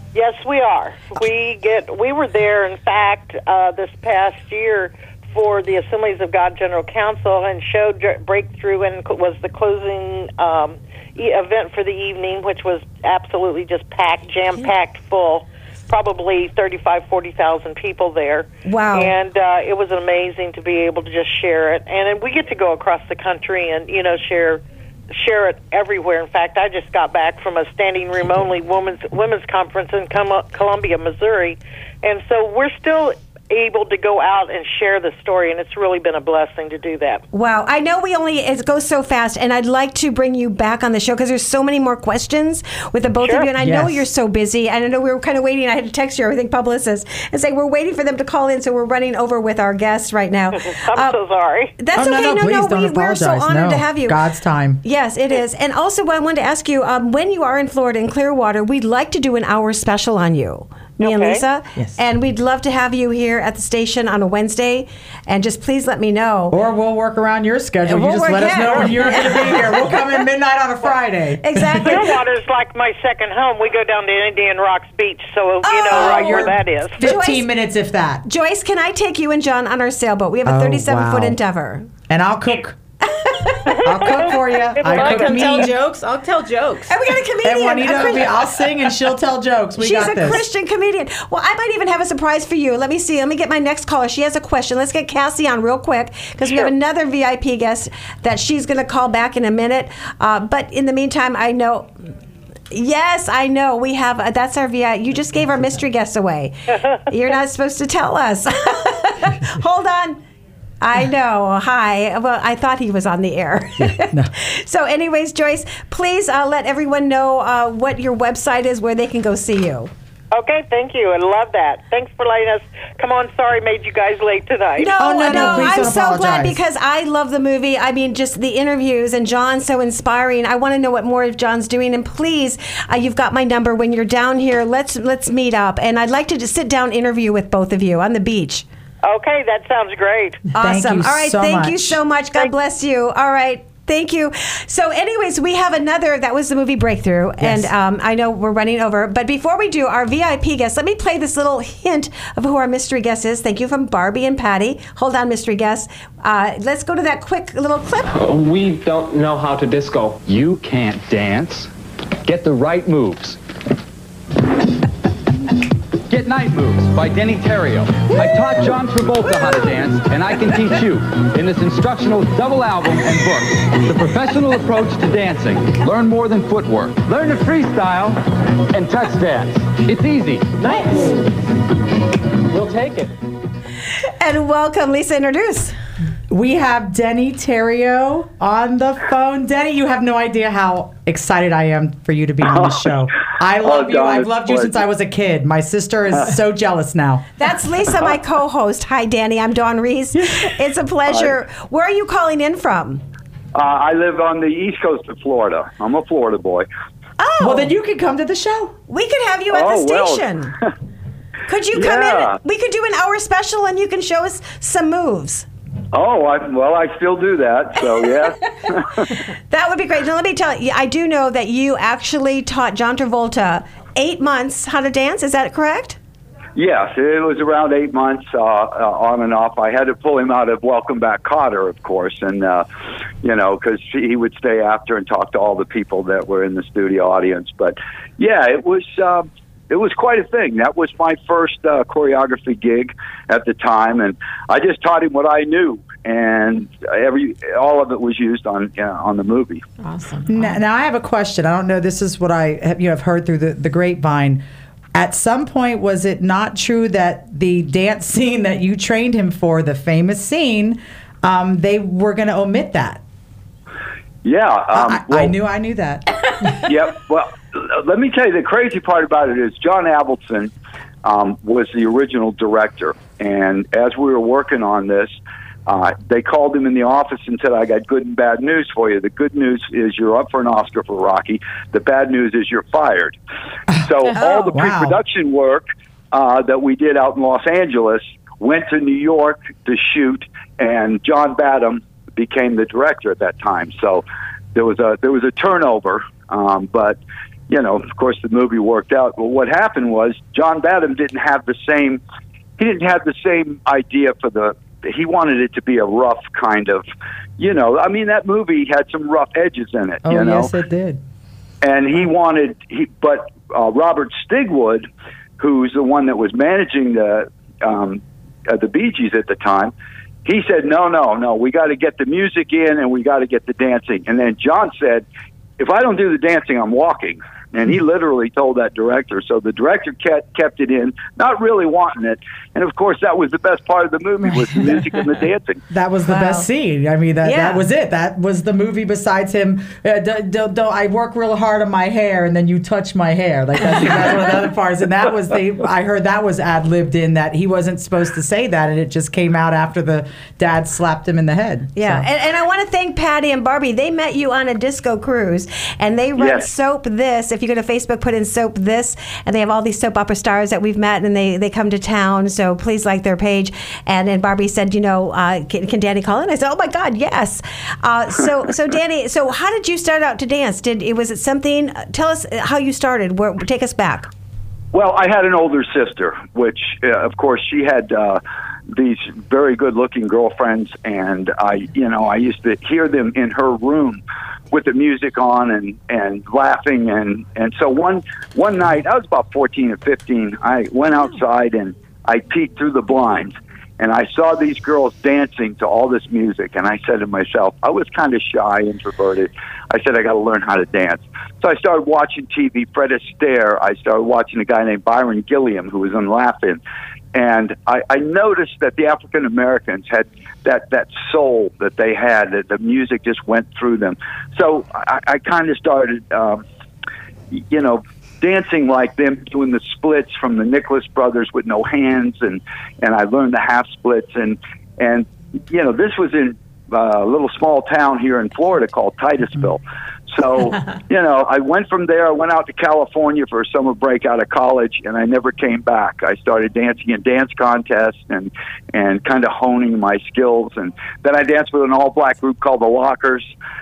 Yes, we are. We get. We were there, in fact, uh, this past year for the Assemblies of God General Council, and showed Breakthrough, and was the closing um, e- event for the evening, which was absolutely just packed, jam-packed full. Probably thirty-five, forty thousand people there. Wow. And uh, it was amazing to be able to just share it. And we get to go across the country and, you know, share share it everywhere. In fact, I just got back from a standing room only women's women's conference in Com- Columbia, Missouri. And so we're still able to go out and share the story, and it's really been a blessing to do that. Wow. I know we only, it goes so fast, and I'd like to bring you back on the show because there's so many more questions with the both Sure. of you, and I Yes. know you're so busy, and I know we were kind of waiting. I had to text your, I think, publicist and say we're waiting for them to call in, so we're running over with our guests right now. I'm Uh, so sorry. That's oh, okay. No, no, please don't we, we're so apologize. honored No. to have you. God's time. Yes, it is. And also, what I wanted to ask you, um, when you are in Florida, in Clearwater, we'd like to do an hour special on you. Me and Okay. Lisa. Yes. And we'd love to have you here at the station on a Wednesday. And just please let me know. Or we'll work around your schedule. We'll you just work- let us yeah. know when you're going to be here. We'll come in midnight on a Friday. Exactly. Clearwater's like my second home. We go down to Indian Rocks Beach, so you Oh, know right you're where that is. fifteen minutes, if that. Joyce, can I take you and John on our sailboat? We have a Oh, thirty-seven foot wow. Endeavor. And I'll cook. I'll cook for you. I I cook can meat. tell jokes. I'll tell jokes. And we got a comedian. And a Juanita, will be, Christian- I'll sing and she'll tell jokes. We She's got a this. Christian comedian. Well, I might even have a surprise for you. Let me see. Let me get my next caller. She has a question. Let's get Cassie on real quick because we have another V I P guest that she's going to call back in a minute. Uh, but in the meantime, I know. Yes, I know. We have, uh, that's our V I P. You just gave our mystery guest away. You're not supposed to tell us. Hold on. I know. Hi. Well, I thought he was on the air. So anyways, Joyce, please uh, let everyone know uh, what your website is, where they can go see you. Okay, thank you. I love that. Thanks for letting us come on. Sorry made you guys late tonight. No, Oh, no, no, please I'm don't so glad apologize. because I love the movie. I mean, just the interviews and John's so inspiring. I want to know what more of John's doing. And please, uh, you've got my number. When you're down here, let's let's meet up. And I'd like to just sit down interview with both of you on the beach. Okay, that sounds great. Awesome. you All right, so thank you much. so much. God bless you. All right. Thank you. So, anyways, we have another. That was the movie Breakthrough, and Yes. um, I know we're running over. But before we do, our V I P guest, let me play this little hint of who our mystery guest is. Thank you from Barbie and Patty. Hold on, mystery guest. Uh, let's go to that quick little clip. We don't know how to disco. You can't dance. Get the right moves. Get Night Moves by Denny Terrio. I taught John Travolta how to dance, and I can teach you in this instructional double album and book, The Professional Approach to Dancing. Learn more than footwork. Learn to freestyle and touch dance. It's easy. Nice. We'll take it. And welcome, Lisa. Introduce. We have Denny Terrio on the phone. Denny, you have no idea how excited I am for you to be on the show. I love Oh, you. Don, I've it's loved you a since I was a kid. My sister is so jealous now. That's Lisa, my co-host. Hi, Danny. I'm Dawn Reese. It's a pleasure. Where are you calling in from? Uh, I live on the east coast of Florida. I'm a Florida boy. Oh. Well, then you could come to the show. We could have you at Oh, the well. station. Could you come Yeah. in? We could do an hour special and you can show us some moves. Oh, I, well, I still do that, so yeah. That would be great. Now, let me tell you, I do know that you actually taught John Travolta eight months how to dance. Is that correct? Yes, it was around eight months uh, uh, on and off. I had to pull him out of Welcome Back, Kotter, of course, and, uh, you know, because he would stay after and talk to all the people that were in the studio audience. But, yeah, it was... Uh, It was quite a thing. That was my first uh, choreography gig at the time, and I just taught him what I knew, and every all of it was used on uh, on the movie. Awesome. Now, now I have a question. I don't know. This is what I have, you have heard through the, the grapevine. At some point, was it not true that the dance scene that you trained him for, the famous scene, um, they were going to omit that? Yeah, um, I, well, I knew. I knew that. Yep. Well, let me tell you, the crazy part about it is John Avildsen um, was the original director, and as we were working on this, uh, they called him in the office and said, "I got good and bad news for you. The good news is you're up for an Oscar for Rocky. The bad news is you're fired." So all the wow. pre-production work uh, that we did out in Los Angeles went to New York to shoot, and John Badham became the director at that time. So there was a there was a turnover, um, but you know, of course, the movie worked out. But what happened was John Badham didn't have the same. He didn't have the same idea for the. He wanted it to be a rough kind of, you know. I mean, that movie had some rough edges in it. Oh, you know? yes, it did. And he wanted. He, but uh, Robert Stigwood, who's the one that was managing the um, uh, the Bee Gees at the time, he said, "No, no, no. We got to get the music in, and we got to get the dancing." And then John said, "If I don't do the dancing, I'm walking." And he literally told that director. So the director kept kept it in, not really wanting it. And of course, that was the best part of the movie, was the music and the dancing. That was the Wow. best scene. I mean, that, Yeah. that was it. That was the movie. Besides him, uh, d- d- d- I work real hard on my hair, and then you touch my hair. Like that's, that's one of the other parts. And that was the. I heard that was ad libbed in, that he wasn't supposed to say that, and it just came out after the dad slapped him in the head. Yeah, So. and, and I want to thank Patty and Barbie. They met you on a disco cruise, and they run Yes. Soap This. If you go to Facebook, put in Soap This, and they have all these soap opera stars that we've met, and they, they come to town. So please like their page. And then Barbie said, you know, uh, can, can Danny call in? I said, oh my God, yes. Uh, so so Danny, so how did you start out to dance? Did it was it something? Tell us how you started. Where, take us back. Well, I had an older sister, which, uh, of course, she had uh, these very good-looking girlfriends, and I, you know, I used to hear them in her room with the music on and, and laughing, and, and so one one night, I was about fourteen or fifteen, I went outside and I peeked through the blinds, and I saw these girls dancing to all this music, and I said to myself, I was kind of shy, introverted. I said, I got to learn how to dance. So I started watching T V, Fred Astaire. I started watching a guy named Byron Gilliam, who was on Laugh-In. And I, I noticed that the African Americans had that, that soul that they had, that the music just went through them. So I, I kind of started, um, you know, dancing like them, doing the splits from the Nicholas Brothers with no hands, and, and I learned the half splits. And, and you know, this was in uh, a little small town here in Florida called Titusville. So, you know, I went from there. I went out to California for a summer break out of college, and I never came back. I started dancing in dance contests and, and kind of honing my skills. And then I danced with an all-black group called the Lockers,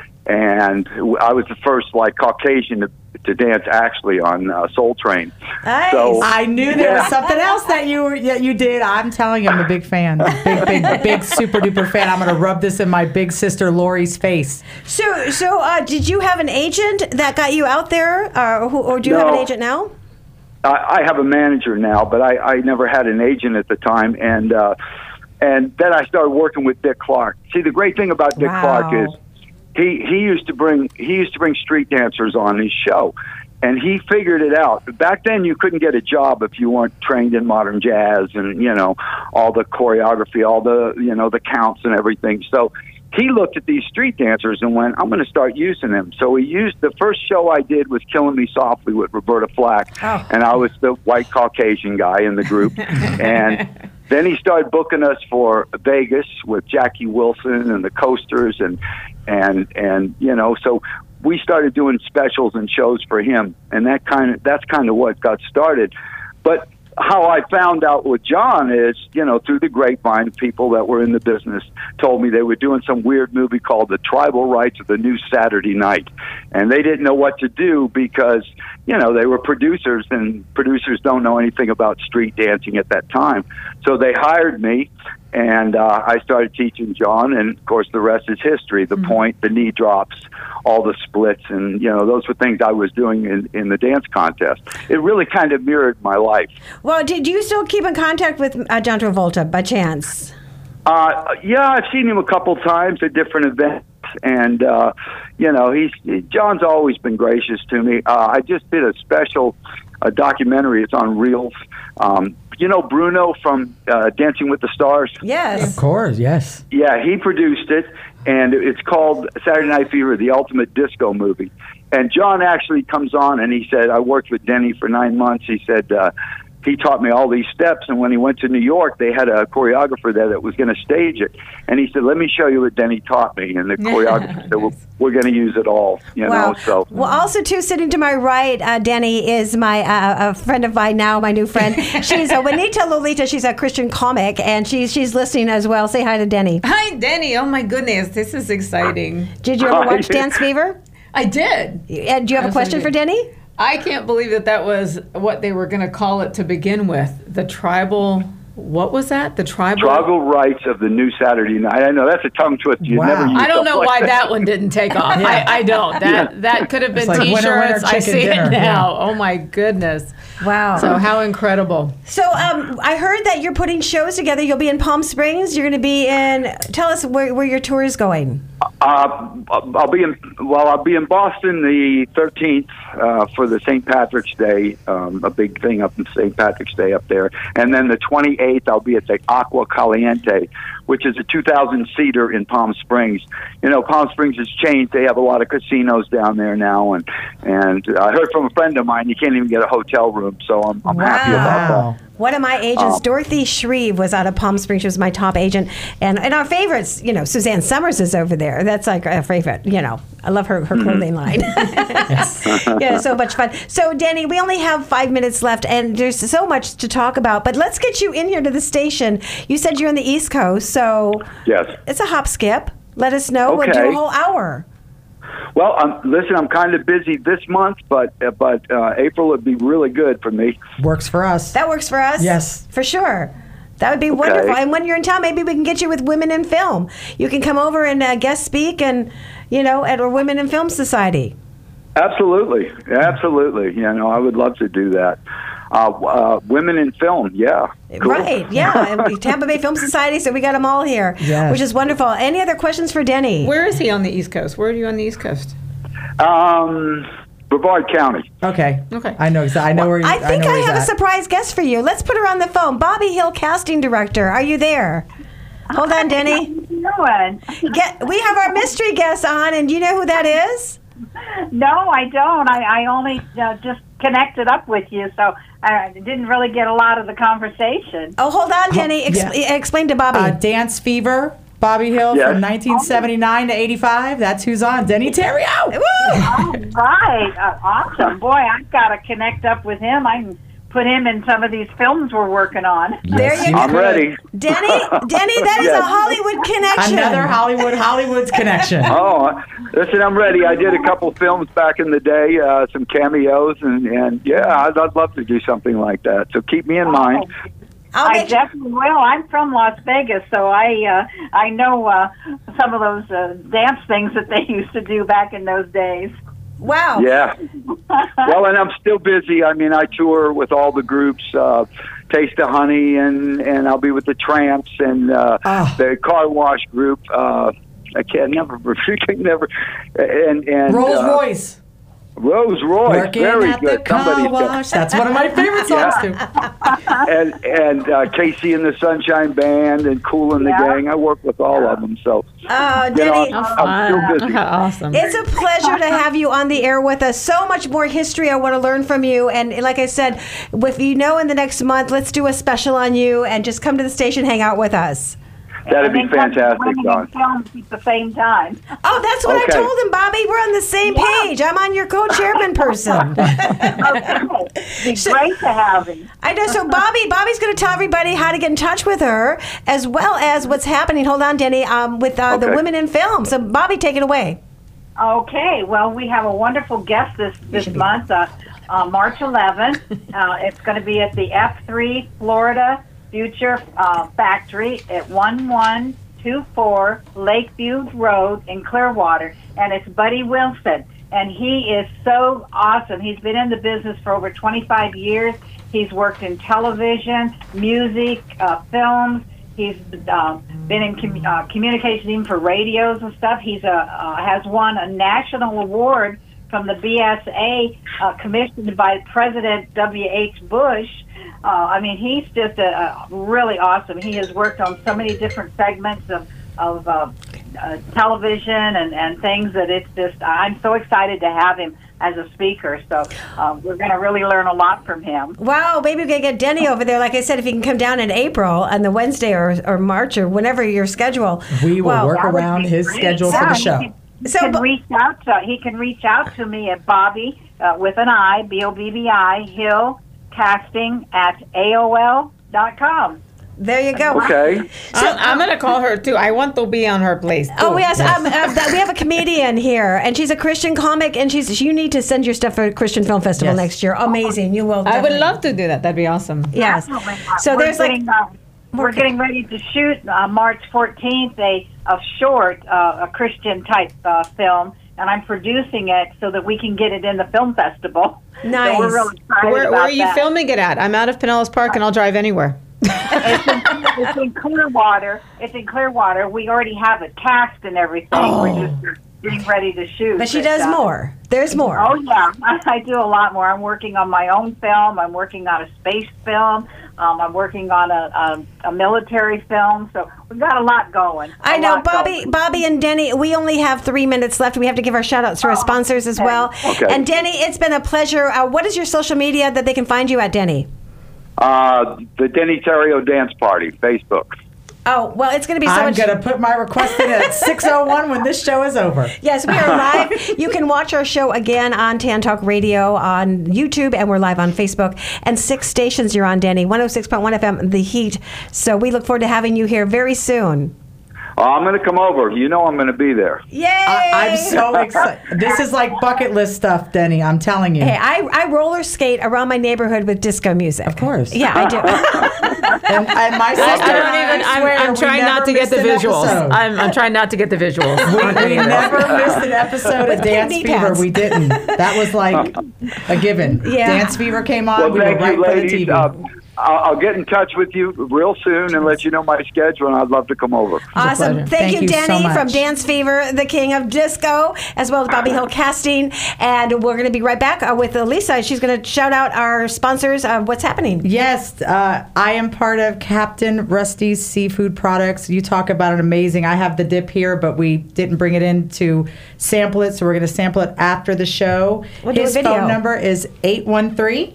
and I was the first, like, Caucasian to, to dance actually on uh, Soul Train. Nice. So, I knew there yeah. was something else that you were, that you did. I'm telling you, I'm a big fan. Big, big, big, super duper fan. I'm going to rub this in my big sister Lori's face. So so uh, did you have an agent that got you out there, or, who, or do you No. have an agent now? I, I have a manager now, but I, I never had an agent at the time, and uh, and then I started working with Dick Clark. See, the great thing about Dick Wow. Clark is he he used to bring he used to bring street dancers on his show, and he figured it out. Back then, you couldn't get a job if you weren't trained in modern jazz and, you know, all the choreography, all the, you know, the counts and everything. So he looked at these street dancers and went, I'm going to start using them. So he used, the first show I did was Killing Me Softly with Roberta Flack, Oh. and I was the white Caucasian guy in the group. And then he started booking us for Vegas with Jackie Wilson and the Coasters, and and and you know, so we started doing specials and shows for him, and that kind of that's kind of what got started. But how I found out with John is, you know, through the grapevine, people that were in the business told me they were doing some weird movie called The Tribal Rights of the New Saturday Night. And they didn't know what to do because, you know, they were producers, and producers don't know anything about street dancing at that time. So they hired me, and uh, I started teaching John, and of course the rest is history. The mm-hmm. point, the knee drops, all the splits, and, you know, those were things I was doing in, in the dance contest. It really kind of mirrored my life. Well, do, do you still keep in contact with uh, John Travolta by chance? Uh, yeah, I've seen him a couple times at different events, and uh, you know, he's John's always been gracious to me. Uh, I just did a special a documentary. It's on Reels. Um, you know Bruno from uh, Dancing with the Stars? Yes. Of course, yes. Yeah, he produced it, and it's called Saturday Night Fever, the ultimate disco movie. And John actually comes on, and he said, I worked with Denny for nine months. He said, uh, he taught me all these steps, and when he went to New York, they had a choreographer there that was going to stage it. And he said, let me show you what Denny taught me. And the choreographer said, well, we're going to use it all, you wow. know. So Well, also, too, sitting to my right, uh, Denny, is my uh, a friend of mine now, my new friend. She's a Juanita Lolita. She's a Christian comic, and she's she's listening as well. Say hi to Denny. Hi, Denny. Oh, my goodness. This is exciting. Did you ever watch Dance Fever? I did. And do you have a question for Denny? I can't believe that that was what they were going to call it to begin with. The tribal, what was that? The tribal? Tribal rights of the new Saturday night. I know that's a tongue twister. You Wow. never use I don't know stuff why like that one didn't take off. Yeah. I, I don't. That Yeah. that could have been It's like winner, T-shirts. winner, I chicken see dinner. it now. Yeah. Oh my goodness! Wow. So how incredible! So um, I heard that you're putting shows together. You'll be in Palm Springs. You're going to be in. Tell us where, where your tour is going. Uh, I'll be in. Well, I'll be in Boston the thirteenth uh, for the Saint Patrick's Day, um, a big thing up in Saint Patrick's Day up there, and then the twenty-eighth I'll be at the Aqua Caliente, which is a two thousand seater in Palm Springs. You know, Palm Springs has changed. They have a lot of casinos down there now, and and I heard from a friend of mine you can't even get a hotel room, so I'm, I'm happy about that. One of my agents, Um, Dorothy Shreve, was out of Palm Springs. She was my top agent. And, and our favorites, you know, Suzanne Summers is over there. That's like a favorite, you know. I love her, her clothing line. Yeah, so much fun. So, Danny, we only have five minutes left, and there's so much to talk about. But let's get you in here to the station. You said you're on the East Coast, so Yes. it's a hop skip. Let us know. We'll do Okay. a whole hour. Well, um, listen, I'm kind of busy this month, but uh, but uh, April would be really good for me. Works for us. That works for us? Yes. For sure. That would be Okay. wonderful. And when you're in town, maybe we can get you with Women in Film. You can come over and uh, guest speak and, you know, at our Women in Film Society. Absolutely, absolutely. You know, I would love to do that. Uh, uh, women in film, yeah. Cool. Right, yeah. And Tampa Bay Film Society, so we got them all here, Yes. which is wonderful. Any other questions for Denny? Where is he on the East Coast? Where are you on the East Coast? Um, Brevard County. Okay. Okay. I know exactly. I know where. I think know I, where he's have a at. surprise guest for you. Let's put her on the phone. Bobby Hill, casting director. Are you there? Hold on, Denny. Get, we have our mystery guest on, and do you know who that is? No, I don't. I, I only uh, just connected up with you, so I didn't really get a lot of the conversation. Oh, hold on, Denny. Ex- yeah. Explain to Bobby. Uh, Dance Fever, Bobby Hill Yes. from nineteen seventy-nine to eighty-five. That's who's on. Denny Terrio. Woo! All right. Uh, awesome. Boy, I've got to connect up with him. I can put him in some of these films we're working on. There you go. I'm ready. Denny, Denny, that is Yes. a Hollywood connection. Another Hollywood, Hollywood's connection. Oh, listen, I'm ready. I did a couple films back in the day, uh, some cameos, and, and yeah, I'd, I'd love to do something like that. So keep me in mind. I'll I make definitely will. I'm from Las Vegas, so I uh, I know uh, some of those uh, dance things that they used to do back in those days. Wow. Yeah. Well, and I'm still busy. I mean, I tour with all the groups, uh, Taste of Honey, and, and I'll be with the Tramps and uh, Oh. the Car Wash group. Uh, I can't never, never, and and Rolls uh, Royce. Rolls Royce, Working very at good. the car Somebody's got- wash. That's one of my favorite songs too. and and uh, Casey and the Sunshine Band and Cool and the Yeah. Gang. I work with all of them, so Oh, you know, Denny, I'm, I'm still busy. Awesome. it's a pleasure to have you on the air with us. So much more history I want to learn from you. And like I said, if you know in the next month, let's do a special on you and just come to the station, hang out with us. That'd be And then come to fantastic, Women in Don. Films at the same time. Oh, that's what I Okay. told him, Bobby. We're on the same Yeah. page. I'm on your co-chairman person. Okay. It'd be great to have him. I know. So Bobby, Bobby's going to tell everybody how to get in touch with her, as well as what's happening. Hold on, Denny. Um, with uh, the Okay. Women in Film. So Bobby, take it away. Okay, well, we have a wonderful guest this, this month, uh, uh, March eleventh. Uh, it's going to be at the F three Florida Future uh, Factory at one one two four Lakeview Road in Clearwater, and it's Buddy Wilson, and he is so awesome. He's been in the business for over twenty-five years. He's worked in television, music, uh, films. He's uh, been in com- uh, communication even for radios and stuff. He's a, uh, has won a national award from the B S A uh, commissioned by President W H Bush. Uh, I mean, he's just a, a really awesome. He has worked on so many different segments of, of uh, uh, television and, and things that it's just, I'm so excited to have him as a speaker. So uh, we're going to really learn a lot from him. Wow, maybe we can get Denny over there. Like I said, if he can come down in April on the Wednesday or, or March or whenever your schedule. We will Well, work that would around be his great. schedule for Yeah, the he show. can- He So, can but- reach out to he can reach out to me at Bobby uh, with an I B O B B I Hill Casting at A O L dot com. There you go. Okay. So, I'm, I'm going to call her, too. I want to be on her place, too. Oh, yes. Um, uh, that, we have a comedian here, and she's a Christian comic, and she's you need to send your stuff for Christian Film Festival Yes. next year. Amazing. You will. I would definitely- love to do that. That'd be awesome. Yes. So we're there's like. getting, uh, we're getting ready to shoot uh, March fourteenth a, a short, uh, a Christian type uh, film, and I'm producing it so that we can get it in the film festival. Nice. So we're really excited Where, about where are you that. filming it at? I'm out of Pinellas Park, and I'll drive anywhere. It's in, it's in Clearwater. It's in Clearwater. We already have it cast and everything. Oh. We're just getting ready to shoot. But she does uh, more. There's more. Oh yeah, I, I do a lot more. I'm working on my own film. I'm working on a space film. Um, I'm working on a, a a military film. So we've got a lot going. A I know, lot Bobby, going. Bobby and Denny. We only have three minutes left. We have to give our shout outs to our sponsors as well. Okay. And Denny, it's been a pleasure. Uh, what is your social media that they can find you at, Denny? Uh, the Denny Terrio Dance Party, Facebook. Oh, well, it's going to be so I'm much. going to put my request in at six oh one when this show is over. Yes, we are live. You can watch our show again on Tan Talk Radio on YouTube, and we're live on Facebook. And six stations you're on, Danny. one oh six point one F M, The Heat. So we look forward to having you here very soon. Uh, I'm going to come over. You know I'm going to be there. Yay! I, I'm so excited. This is like bucket list stuff, Denny. I'm telling you. Hey, I, I roller skate around my neighborhood with disco music. Of course. Yeah, I do. and, and my I, sister, I don't even. I I'm, swear, I'm we trying not never to get the missed an visuals. episode. I'm, I'm trying not to get the visuals. We, we never missed an episode of With Dance pink Fever. pads. We didn't. That was like a given. Yeah. Dance Fever came on. Well, we were thank right you, by the ladies. T V. Uh, I'll, I'll get in touch with you real soon and let you know my schedule, and I'd love to come over. Awesome. pleasure. Thank, Thank you, you so Danny, much. from Dance Fever, the king of disco, as well as Bobby Hill Casting. And we're going to be right back uh, with Elisa. She's going to shout out our sponsors of what's happening. Yes, uh, I am part of Captain Rusty's Seafood Products. You talk about it amazing. I have the dip here, but we didn't bring it in to sample it, so we're going to sample it after the show. We'll do a His video. phone number is eight one three,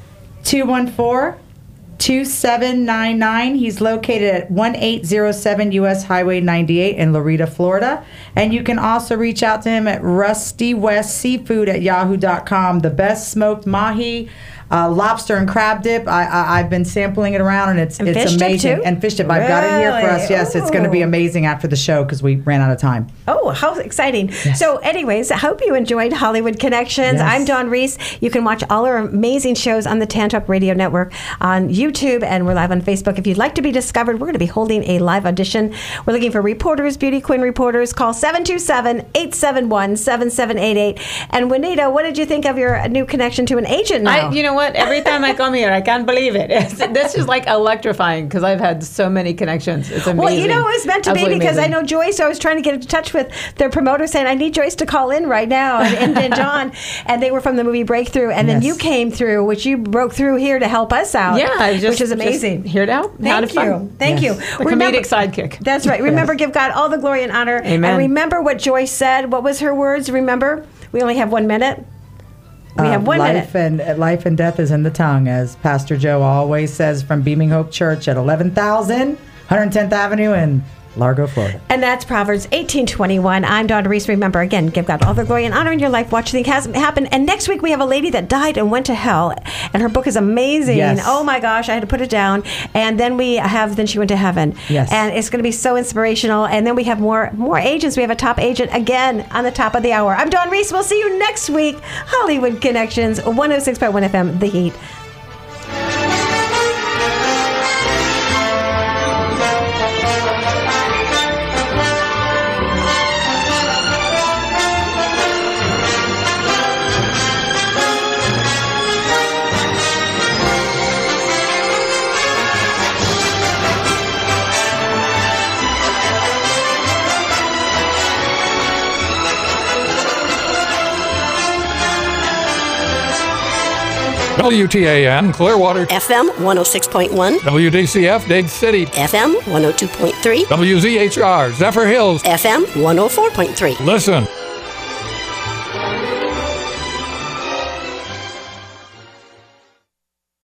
two one four, two seven nine nine. He's located at one eight zero seven U S Highway ninety-eight in Loretta, Florida. And you can also reach out to him at rusty west seafood at yahoo dot com. The best smoked mahi, uh, lobster and crab dip. I, I, I've been sampling it around, and it's And it's fish dip, amazing. too? And fish dip. I've got it here for us. Really? Yes, it's going to be Ooh. amazing after the show because we ran out of time. Oh, how exciting. So anyways, I hope you enjoyed Hollywood Connections. Yes. I'm Dawn Reese. You can watch all our amazing shows on the Tan Talk Radio Network on YouTube, and we're live on Facebook. If you'd like to be discovered, we're going to be holding a live audition. We're looking for reporters, beauty queen reporters. Call seven two seven, eight seven one, seven seven eight eight. And Juanita, what did you think of your new connection to an agent now? I, you know what? Every time I come here, I can't believe it. It's, this is like electrifying because I've had so many connections. It's amazing. Well, you know, it was meant to Absolutely be because amazing. I know Joyce, so I was trying to get in touch with their promoter saying, I need Joyce to call in right now, and, and, and John, and they were from the movie Breakthrough, and then Yes. you came through, which you broke through here to help us out, Yeah, I just, which is amazing. Just here to help. Thank Have fun. you. Thank you. The comedic sidekick. That's right. Remember, give God all the glory and honor. Amen. And remember what Joyce said. What was her words? Remember? We only have one minute. We Uh, have one life minute. and life and death is in the tongue, as Pastor Joe always says from Beaming Hope Church at eleven thousand, one hundred tenth Avenue in Largo, Florida. And that's Proverbs eighteen twenty-one. I'm Dawn Reese. Remember, again, give God all the glory and honor in your life. Watch things happen. And next week, we have a lady that died and went to hell. And her book is amazing. Yes. Oh, my gosh. I had to put it down. And then we have, then she went to heaven. Yes. And it's going to be so inspirational. And then we have more, more agents. We have a top agent again on the top of the hour. I'm Dawn Reese. We'll see you next week. Hollywood Connections, one oh six point one F M, The Heat. W T A N, Clearwater. F M one oh six point one. W D C F, Dade City. F M one oh two point three. W Z H R, Zephyr Hills. F M one oh four point three. Listen.